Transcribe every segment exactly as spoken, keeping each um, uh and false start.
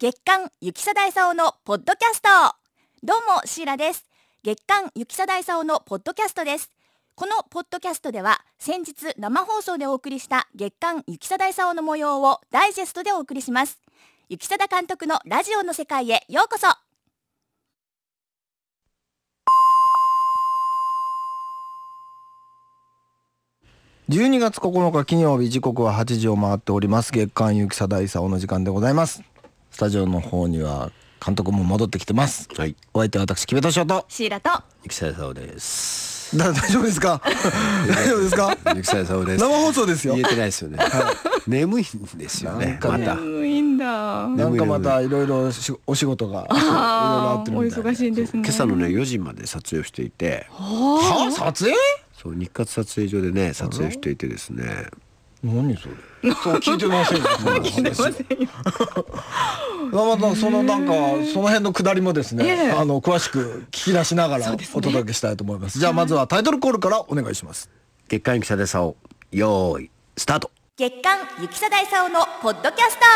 月刊雪貞勲のポッドキャスト。どうもシーラです。月刊雪貞勲のポッドキャストです。このポッドキャストでは先日生放送でお送りした月刊雪貞勲の模様をダイジェストでお送りします。雪貞監督のラジオの世界へようこそ。 じゅうにがつここのか金曜日、時刻ははちじを回っております。月刊雪貞勲の時間でございます。スタジオの方には監督も戻ってきてます。はい、お相手は私木部敏夫とシーラと雪貞勲です。 だ大丈夫ですか大丈夫ですか雪貞勲です。 生放送ですよ。 言えてないですよね、はい、眠いんですよね。また眠いんだ。 なんかまたいろいろお仕事がいろいろあってるみたいな。 お忙しいんですね。 今朝のねよじまで撮影をしていて。 はあ、撮影？そう日活撮影所でね撮影していてですね。 何それそう聞いてませんよ聞いてませんよまたそのなんかその辺の下りもですね、えー、あの詳しく聞き出しながらお届けしたいと思います。じゃあまずはタイトルコールからお願いします。 月刊雪貞勲よーいスタート。 月刊雪貞勲のポッドキャスト。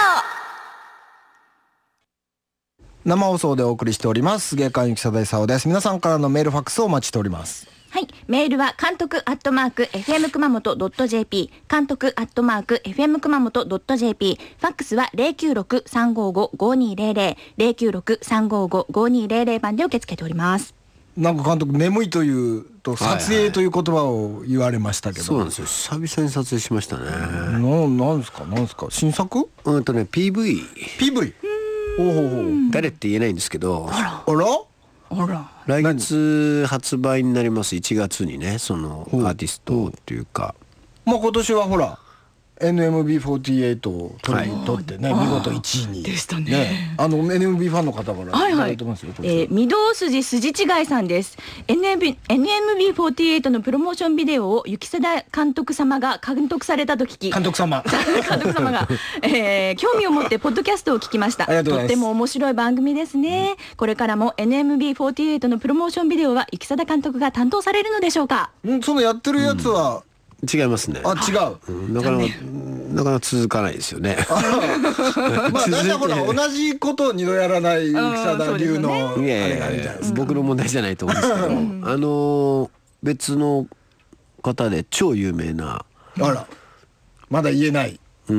生放送でお送りしております月刊雪貞勲です。皆さんからのメールファックスをお待ちしております。 はい、メールは監督アットマーク エフエム 熊本 .jp 監督アットマーク エフエム 熊本 .jp ファックスは ゼロきゅうろく さんごご ごにゼロゼロ ゼロきゅうろく さんごご ごにゼロゼロ番で受け付けております。 なんか監督眠いというと撮影という言葉を言われましたけど、 そうなんですよ。久々に撮影しましたね。 ななんですかなんですか新作？ うんとね ピーブイピーブイ ほうほうほう。 誰って言えないんですけど、 あらあらあら来月発売になります。いちがつにね、そのアーティストっていうか、 まあ今年はほら エヌエムビーフォーティーエイト を取り、はい、取ってね見事いちいにでしたね。 ねあの エヌエムビー ファンの方からいただいてますよ。 はいはい、えー、御堂筋筋違いさんです。 エヌエムビー エヌエムビーフォーティーエイト のプロモーションビデオを雪貞監督様が監督されたと聞き、 監督様監督様が、えー、興味を持ってポッドキャストを聞きました。とっても面白い番組ですね、うん、これからも エヌエムビーフォーティーエイト のプロモーションビデオは雪貞監督が担当されるのでしょうか。 んそのやってるやつは、 うん、違いますね。 あ違う、 うん、なかなかなかなか続かないですよね。 まあ大体ほら同じことを二度やらない雪貞流のあれがあるじゃないですか。 僕の問題じゃないと思うんですけど、あの別の方で超有名な、 あらまだ言えない、 うん、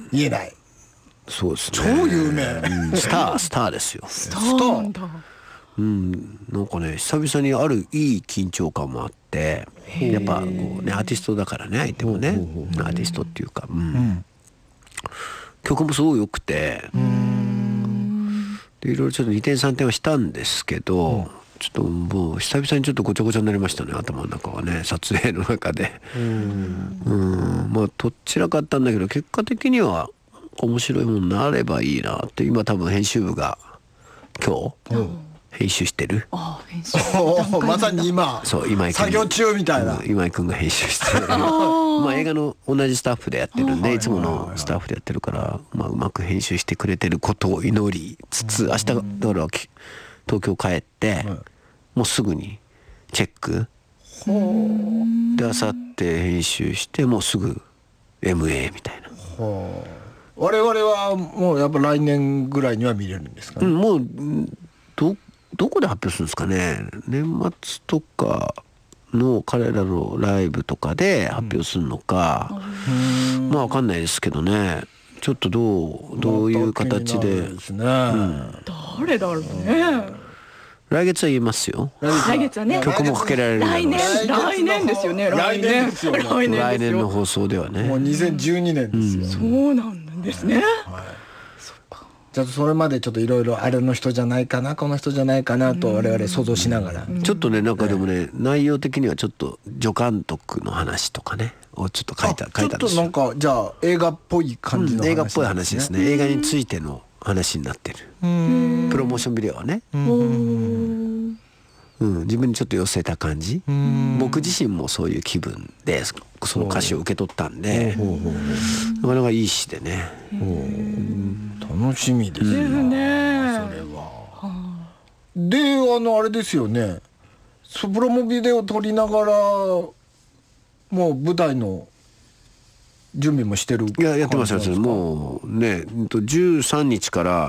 言えない、 そうですね、 超有名、 うん、スタースターですよ。 スターなんだ。 うん、なんかね久々にあるいい緊張感もあって、やっぱこうねアーティストだからね相手もねアーティストっていうか、うんうん、曲もすごい良くて、でいろいろちょっとにてんさんてんはしたんですけど、うん、ちょっともう久々にちょっとごちゃごちゃになりましたね頭の中はね撮影の中で。うんうんまあとっちらかったんだけど結果的には面白いものになればいいなって今多分編集部が今日、うん編集してる。 ああ編集まさに今そう今井作業中みたいな、 うん、今井くんが編集してるまあ映画の同じスタッフでやってるんでいつものスタッフでやってるから、まあ、うまく編集してくれてることを祈りつつ明日だから東京帰ってもうすぐにチェックで明後日編集してもうすぐ エムエー みたいな。 我々はもうやっぱ来年ぐらいには見れるんですかね、 うん、もうどどこで発表するんですかね。年末とかの彼らのライブとかで発表するのか、うん、まあ分かんないですけどね。ちょっとどうどういう形で、 ですね、 うん、誰だろうね。 来月は言えますよ。 来月はね曲もかけられる。 来年来年ですよね。 来年ですよ。 来年来年の放送ではね。 もうにせんじゅうにねんですよ、 うん、そうなんですね、はい、 そっか。じゃあそれまでちょっといろいろあれの人じゃないかなこの人じゃないかなと我々想像しながら、 ちょっとねなんかでもね、内容的にはちょっと助監督の話とかねをちょっと書いた書いたんですよ。 ちょっとなんかじゃあ映画っぽい感じの話、 うん、映画っぽい話ですね。映画についての話になってる。プロモーションビデオはね、うんうん、自分にちょっと寄せた感じ。僕自身もそういう気分でその歌詞を受け取ったんでなかなかいい詩でね、 楽しみですね、うん、それは。であのあれですよね、プロモビデオ撮りながらもう舞台の準備もしてる。 いややってますよ。もうねじゅうさんにちから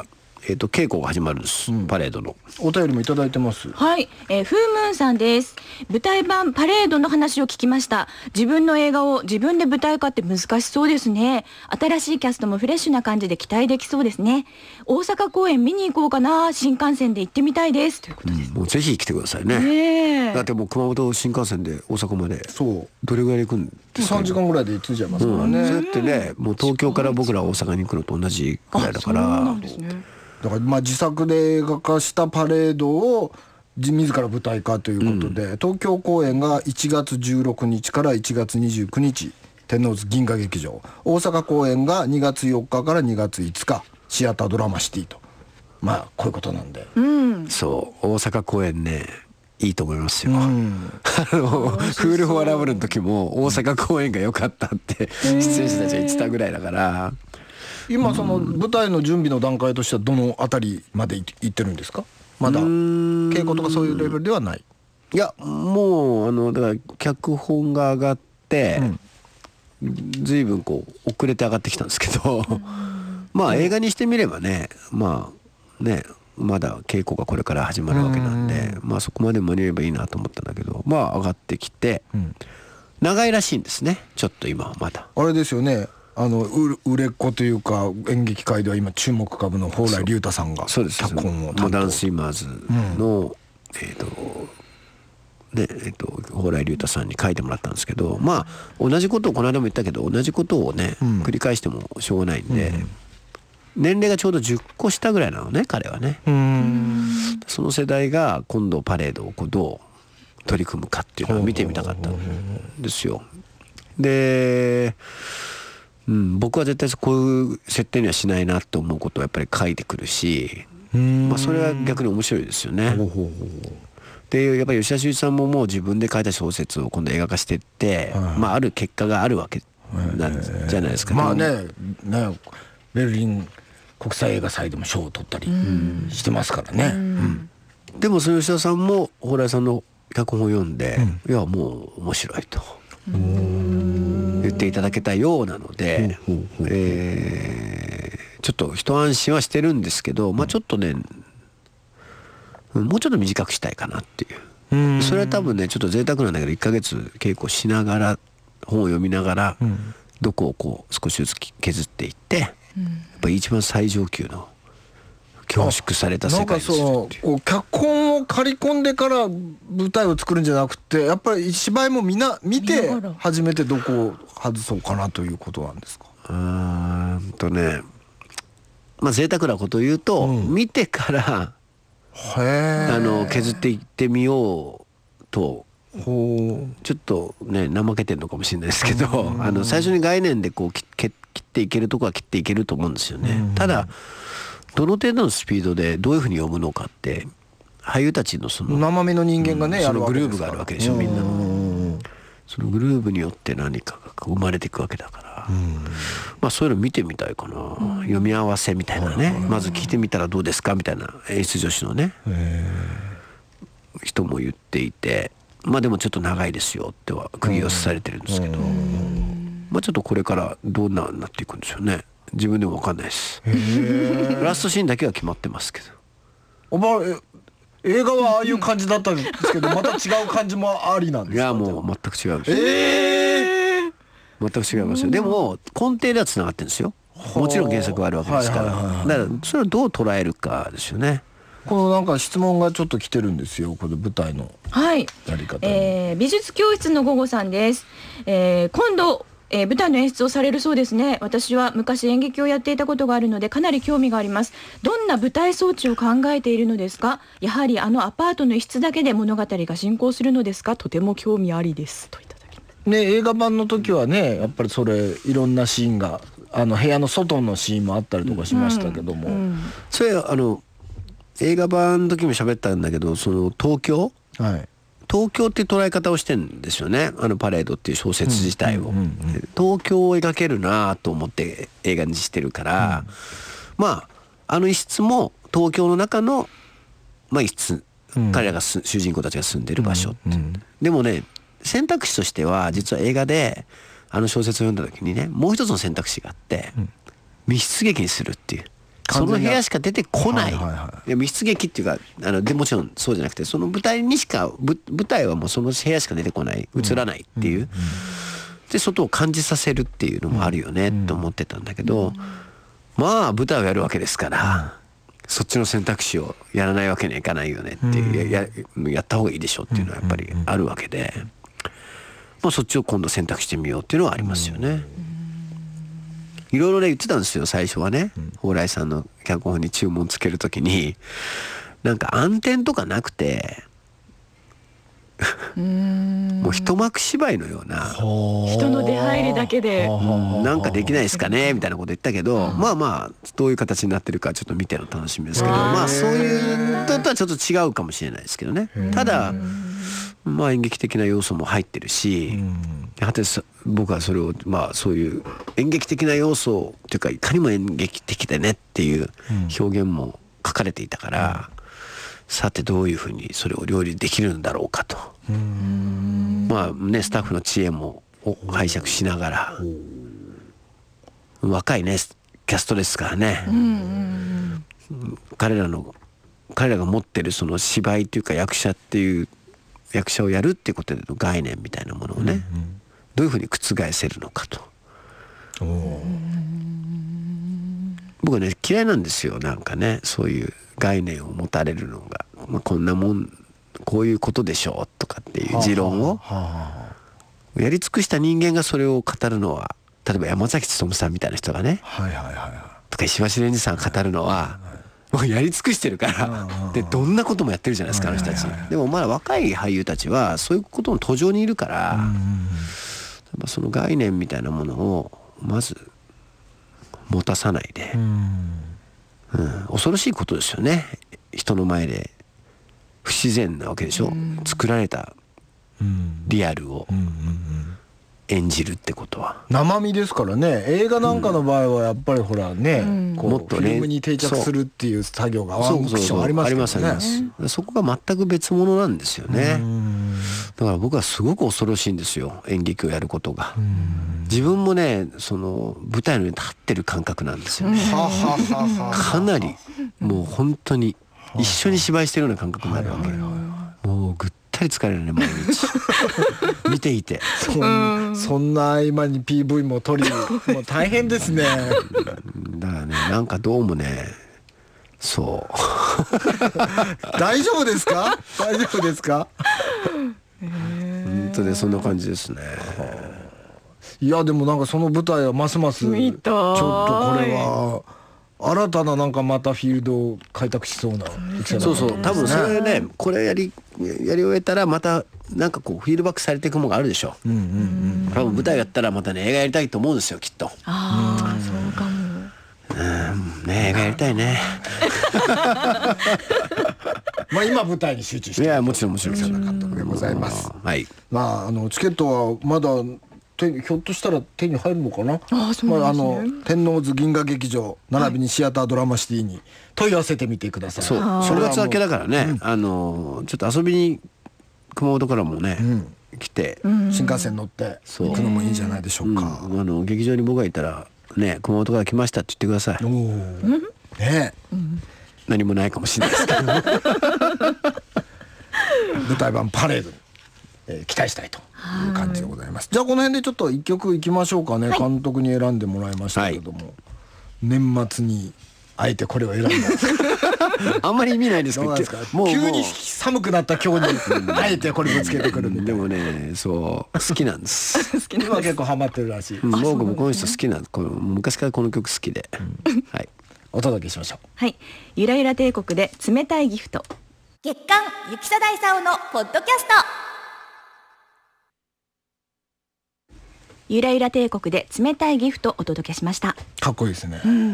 えー、と稽古が始まるんです、うん、パレードの。 お便りもいただいてます。 はい、えー、フームーンさんです。舞台版パレードの話を聞きました。自分の映画を自分で舞台化って難しそうですね。新しいキャストもフレッシュな感じで期待できそうですね。大阪公演見に行こうかな、新幹線で行ってみたいですということです、 うん、もうぜひ来てくださいね。 ね、 だってもう熊本新幹線で大阪までそうどれぐらい行くんですか。 さんじかんぐらいで着いちゃいますからね、うん、 そうやってね、もう東京から僕ら大阪に行くのと同じぐらいだから。そうなんですね。 だからまあ自作で映画化したパレードを自ら舞台化ということで、うん、東京公演がいちがつじゅうろくにちからいちがつにじゅうくにち天王洲銀河劇場、大阪公演がにがつよっかからにがついつかシアタードラマシティと、まあこういうことなんで、 うん、 そう大阪公演ねいいと思いますよ、うん、あのクールフォアラブルの時も大阪公演が良かったって出演者たちが言ってたぐらいだから、 今その舞台の準備の段階としてはどのあたりまで行ってるんですか。まだ稽古とかそういうレベルではない。 いやもうあのだから脚本が上がって、うん、随分こう遅れて上がってきたんですけどまあ映画にしてみればね、まあねまだ稽古がこれから始まるわけなんで、まあそこまで間に合えばいいなと思ったんだけど、まあ上がってきて、うん、長いらしいんですね。ちょっと今はまだあれですよね、あの売れっ子というか演劇界では今注目株の蓬莱竜太さんが脚本を担当。 モダンスイマーズの、うん、えっ、ー、とねえっ、ー、と蓬莱竜太さんに書いてもらったんですけど、まあ同じことをこの間も言ったけど同じことをね、うん、繰り返してもしょうがないんで、うん、年齢がちょうどじゅっこ下ぐらいなのね彼はね。うーん、その世代が今度パレードをこうどう取り組むかっていうのを見てみたかったんですよ。でうん、僕は絶対こういう設定にはしないなって思うことをやっぱり書いてくるし、まあ、それは逆に面白いですよね。ほうほうほう。でやっぱり吉田修一さんももう自分で書いた小説を今度映画化していって、はい、まあ、ある結果があるわけなんじゃないですか。 まあね、ねベルリン国際映画祭でも賞を取ったりしてますからね、うん、 でもその吉田さんも蓬莱さんの脚本を読んで、うん、いやもう面白いと言っていただけたようなので、えー、ちょっと一安心はしてるんですけど、まあ、ちょっとねもうちょっと短くしたいかなっていう。それは多分ねちょっと贅沢なんだけどいっかげつ稽古しながら本を読みながらどこをこう少しずつ削っていってやっぱり一番最上級の凝縮された世界にするっていう。 なんかそう脚本を刈り込んでから舞台を作るんじゃなくてやっぱり芝居もみんな見て初めてどこを外そうかなということなんですか。 うーんとねまあ贅沢なことを言うと、うん、見てからへあの削っていってみようとほうちょっとね怠けてるのかもしれないですけど、あの最初に概念でこう切っていけるとこは切っていけると思うんですよね。ただどの程度のスピードでどういうふうに読むのかって俳優たちのその生身の人間がね、うん、 そのグルーブがあるわけでしょみんな。そのグルーブによって何かが生まれていくわけだから、まあそういうの見てみたいかな、うん、読み合わせみたいなね、まず聞いてみたらどうですかみたいな演出女子のね人も言っていて、まあでもちょっと長いですよっては釘を刺されてるんですけど、まあちょっとこれからどうなっていくんでしょうね。自分でも分かんないです。ラストシーンだけは決まってますけど。 お前映画はああいう感じだったんですけどまた違う感じもありなんですか。 いやもう全く違うんですよ。えー、全く違いますよ。でも根底ではつながってるんですよ。もちろん原作があるわけですから、だからそれをどう捉えるかですよね。 このなんか質問がちょっと来てるんですよ。この舞台のやり方、 はいえー、美術教室の午後さんです、えー、今度えー、舞台の演出をされるそうですね。私は昔演劇をやっていたことがあるのでかなり興味があります。どんな舞台装置を考えているのですか。やはりあのアパートの一室だけで物語が進行するのですか。とても興味ありですといただきます、 ね、映画版の時はねやっぱりそれいろんなシーンがあの部屋の外のシーンもあったりとかしましたけども、うんうん、 それあの映画版の時も喋ったんだけどその東京、はい東京っていう捉え方をしてるんですよね。あのパレードっていう小説自体を、うんうんうんうん、東京を描けるなと思って映画にしてるから、うん、まああの一室も東京の中のまあ一室、うん、彼らが主人公たちが住んでる場所って、うんうん、でもね選択肢としては実は映画であの小説を読んだ時にねもう一つの選択肢があって、うん、密室劇にするっていうその部屋しか出てこない、 はいはいはい、 いや密室劇っていうかあのでもちろんそうじゃなくてその舞台にしか舞台はもうその部屋しか出てこない映らないっていう、うんうんうん、で外を感じさせるっていうのもあるよね、うん、と思ってたんだけど、うん、まあ舞台をやるわけですから、うん、そっちの選択肢をやらないわけにはいかないよねっていう、うん、や, やった方がいいでしょっていうのはやっぱりあるわけで、もうそっちを今度選択してみようっていうのはありますよね、うん、いろいろね言ってたんですよ最初はね、うん、蓬莱さんの脚本に注文つけるときになんか暗転とかなくてうーんもう一幕芝居のような人の出入りだけで、 うん、なんかできないですかねみたいなこと言ったけど、まあまあどういう形になってるかちょっと見ての楽しみですけど、まあそういうのとはちょっと違うかもしれないですけどね。ただまあ演劇的な要素も入ってるし、やはり僕はそれをまあそういう演劇的な要素というかいかにも演劇的だねっていう表現も書かれていたから、さてどういうふうにそれを料理できるんだろうかと、うーんまあねスタッフの知恵も拝借しながら、若いねキャストですからね、うんうんうん、彼らの彼らが持ってるその芝居っていうか役者っていう役者をやるっていうことでの概念みたいなものをね、うんうん、どういうふうに覆せるのかと。お僕はね嫌いなんですよなんかねそういう概念を持たれるのが、まあ、こんなもんこういうことでしょうとかっていう持論をやり尽くした人間がそれを語るのは例えば山崎努さんみたいな人がね、はいはいはい、とか石橋蓮司さんが語るのはもうやり尽くしてるからでどんなこともやってるじゃないですかあの人たち。でもまだ若い俳優たちはそういうことの途上にいるから、その概念みたいなものをまず持たさないで、うん、恐ろしいことですよね人の前で不自然なわけでしょ、うん、作られたリアルを演じるってことは生身ですからね。映画なんかの場合はやっぱりほらね、うん、こうもっとねフィルムに定着するっていう作業がワンクッションありますけどね。 そこが全く別物なんですよね。だから僕はすごく恐ろしいんですよ演劇をやることが。自分もねその舞台の上に立ってる感覚なんですよね。かなりもう本当に一緒に芝居してるような感覚になるわけ。もうぐったり疲れるね毎日見ていてそ, んそんな合間に ピーブイ も撮りもう大変ですねだからねなんかどうもねそう大丈夫ですか大丈夫ですか本当でそんな感じですね。 いやでもなんかその舞台はますますちょっとこれは新たななんかまたフィールドを開拓しそうな。 そうそう多分それねこれやりやり終えたらまたなんかこうフィードバックされていくものがあるでしょう。うんうんうん、多分舞台やったらまたね映画やりたいと思うんですよきっと。 ああそうかも。 うんね映画やりたいね。 まあ今舞台に集中して。 いやもちろんもちろんそんな監督でございます。 はい。 まああのチケットはまだひょっとしたら手に入るのかな。あそうなんですね。まあ、あの天王洲銀河劇場並びにシアタードラマシティに問い合わせてみてください。 そう正月明けだからね、うん、あのちょっと遊びに熊本からもね、うん、来て、 うん、新幹線乗って行くのもいいんじゃないでしょうか。 うん、あの劇場に僕がいたらね熊本から来ましたって言ってください。おーね、うん、 何もないかもしれないですけど舞台版パレードに、えー、期待したいという感じでございます。じゃあこの辺でちょっと一曲いきましょうかね、はい、監督に選んでもらいましたけれども、はい、年末にあえてこれを選んだあんまり意味ないですけどもう急に寒くなった今日にあえてこれぶつけてくるみたいな。 でもねそう好きなんです好きなんです今結構ハマってるらしい。 うん、僕もこの人好きなんです。この昔からこの曲好きで、うん、はいお届けしましょう。 はい、ゆらゆら帝国で冷たいギフト。月刊ゆきさだいさおのポッドキャスト。ゆらゆら帝国で冷たいギフトお届けしました。 かっこいいですね。 うん、うん、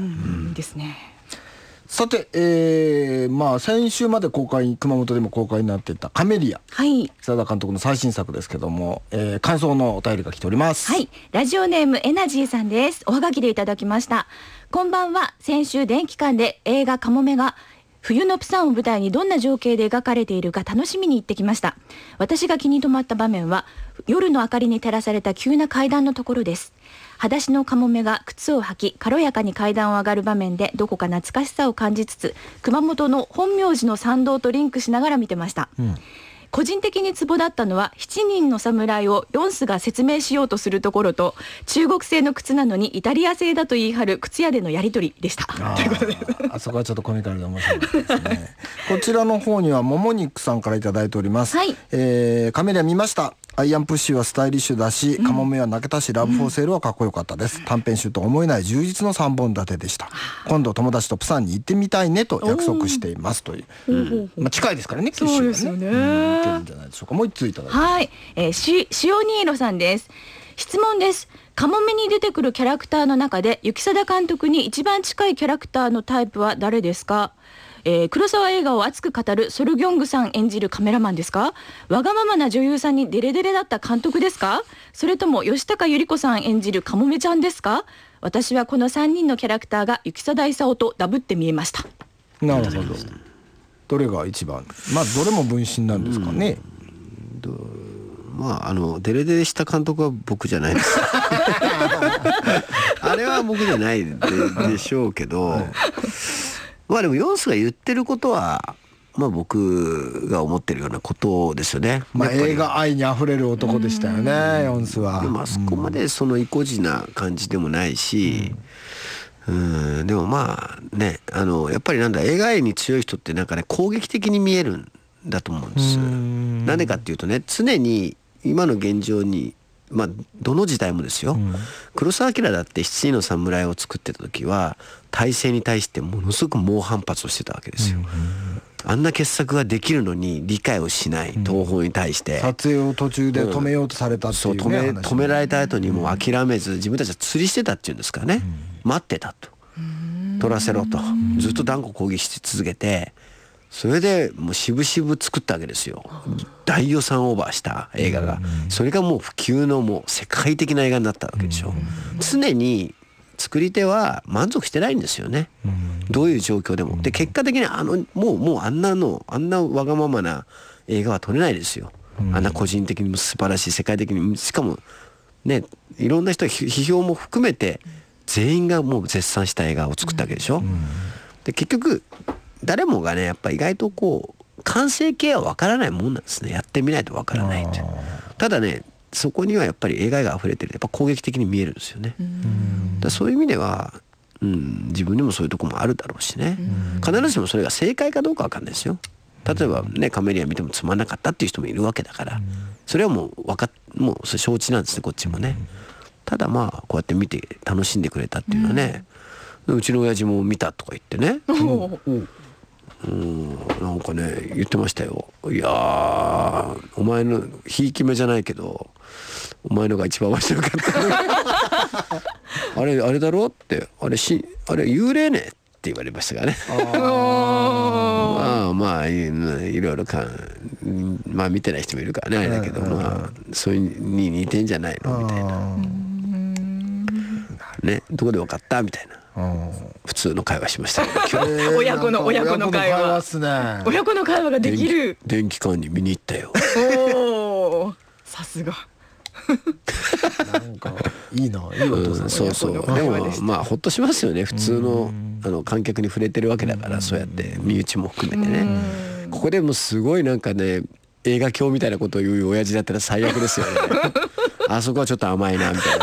ですね。 さて、えー、まあ先週まで公開熊本でも公開になっていたカメリア、はい、久田監督の最新作ですけども、えー、感想のお便りが来ております。 はい、ラジオネームエナジーさんです。おはがきでいただきました。こんばんは。先週電気館で映画カモメが冬のプサンを舞台にどんな情景で描かれているか楽しみに行ってきました。私が気に留まった場面は夜の明かりに照らされた急な階段のところです。 裸足のカモメが靴を履き軽やかに階段を上がる場面でどこか懐かしさを感じつつ、熊本の本明寺の参道とリンクしながら見てました、うん、個人的にツボだったのはしちにんの侍をヨンスが説明しようとするところと、中国製の靴なのにイタリア製だと言い張る靴屋でのやり取りでした。 あということであそこはちょっとコミカルで面白いですねこちらの方にはもも肉さんからいただいております、はい、えー、カメリア見ました。アイアンプッシュはスタイリッシュだし、うん、カモメは泣けたし、ラブフォーセールはかっこよかったです、うん、短編集と思えない充実のさんぼん立てでした。今度友達とプサンに行ってみたいねと約束していますという、うん、まあ、近いですからね、九州はね、そうですよね、うん、行けるんじゃないでしょうか。もう一ついただいて、 はい、えー、し塩ニーロさんです。質問です。カモメに出てくるキャラクターの中で行定監督に一番近いキャラクターのタイプは誰ですか？えー、黒沢映画を熱く語るソルギョングさん演じるカメラマンですか？わがままな女優さんにデレデレだった監督ですか？それとも吉高由里子さん演じるカモメちゃんですか？私はこのさんにんのキャラクターが行定勲とダブって見えました。 なるほど。どれが一番、まあどれも分身なんですかね。 うん、まああのデレデレした監督は僕じゃないですあれは僕じゃない で, でしょうけど、はい、まあでもヨンスが言ってることはまあ僕が思ってるようなことですよね。 まあ映画愛にあふれる男でしたよね、ヨンスは。 でもあそこまでその意固地な感じでもないし、うん、うん、でもまあね、あのやっぱりなんだ、映画愛に強い人ってなんかね攻撃的に見えるんだと思うんです。なんでかっていうとね、常に今の現状に、まあどの時代もですよ、うん、黒澤明だって七人の侍を作ってた時は体制に対してものすごく猛反発をしてたわけですよ、うん、あんな傑作ができるのに理解をしない東宝に対して、うん、 撮影を途中で止めようとされたっていうね、 うん、そう止め、止められた後にもう諦めず自分たちは釣りしてたっていうんですかね、うん、待ってたと、取らせろとずっと断固攻撃し続けて、それでもう渋々作ったわけですよ。大予算オーバーした映画が、それがもう不朽のもう世界的な映画になったわけでしょ。常に作り手は満足してないんですよね、どういう状況でも。で結果的にあのもうもうあんなのあんなわがままな映画は撮れないですよ。あんな個人的にも素晴らしい、世界的にしかもね、いろんな人批評も含めて全員がもう絶賛した映画を作ったわけでしょ。で結局誰もがねやっぱ意外とこう完成形は分からないもんなんですね。やってみないと分からないって。ただねそこにはやっぱり映画が溢れてる、やっぱ攻撃的に見えるんですよね。だそういう意味では、うん、自分にもそういうとこもあるだろうしね。必ずしもそれが正解かどうか分かんないですよ。例えばねカメリア見てもつまんなかったっていう人もいるわけだから、それはもう分かっもうそれ承知なんですね、こっちもね。ただまあこうやって見て楽しんでくれたっていうのはね、ううちの親父も見たとか言ってね、うん、なんかね言ってましたよ。いやーお前のひいき目じゃないけどお前のが一番面白かったあれあれだろって、あれしあれ幽霊ねって言われましたからね。まあまあ い, いろいろかまあ見てない人もいるからねあれだけど、まあそれに似てんじゃないのみたいなね、どこで分かったみたいな普通の会話しましたけど、 えー、親子の親子の会話親子の会話、ね、親子の会話ができる。 電気管理見に行ったよ。 おさすがなんかいいないいお父さん、うん、 そうそう。でもまあほっとしますよね。普通のあの観客に触れてるわけだから、そうやって身内も含めてね。ここでもすごいなんかね映画狂みたいなことを言う親父だったら最悪ですよね。あそこはちょっと甘いなみたいな。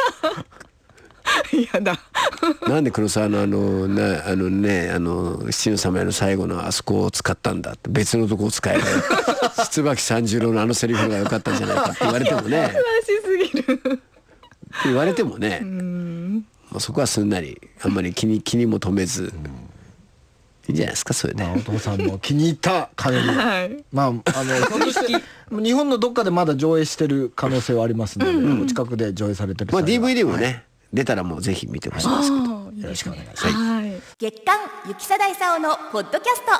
やだなんで黒沢のあのねあのねあの七の侍の最後のあそこを使ったんだって、別のとこを使えば椿三十郎のあのセリフが良かったんじゃないかって言われてもねしすぎるって言われてもね、うんまあ、そこはすんなりあんまり気に気にも留めず、うん、いいんじゃないですかそれで、 まあ、お父さんの気に入ったカメラ、はい、まああのひょっとして日本のどっかでまだ上映してる可能性はありますので、うんうん、近くで上映されてる、 まあ、ディーブイディー もね、はい、出たらもうぜひ見てほしいんですけど、 よろしくお願いします。はい、 月刊行定勲のポッドキャスト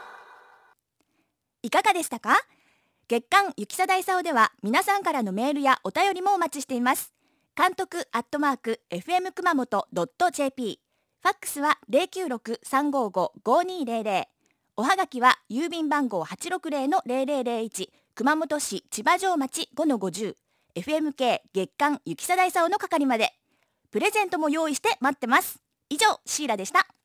いかがでしたか？月刊行定勲では皆さんからのメールやお便りもお待ちしています。監督アットマーク エフエム 熊本 ドット ジェーピー、 ファックスは ゼロきゅうろく さんごご ごにゼロゼロ、おはがきは郵便番号 はちろくゼロのゼロゼロゼロいち、熊本市千葉城町 ごのごじゅう、エフエムケー 月刊行定勲の係まで。 プレゼントも用意して待ってます。以上、シーラでした。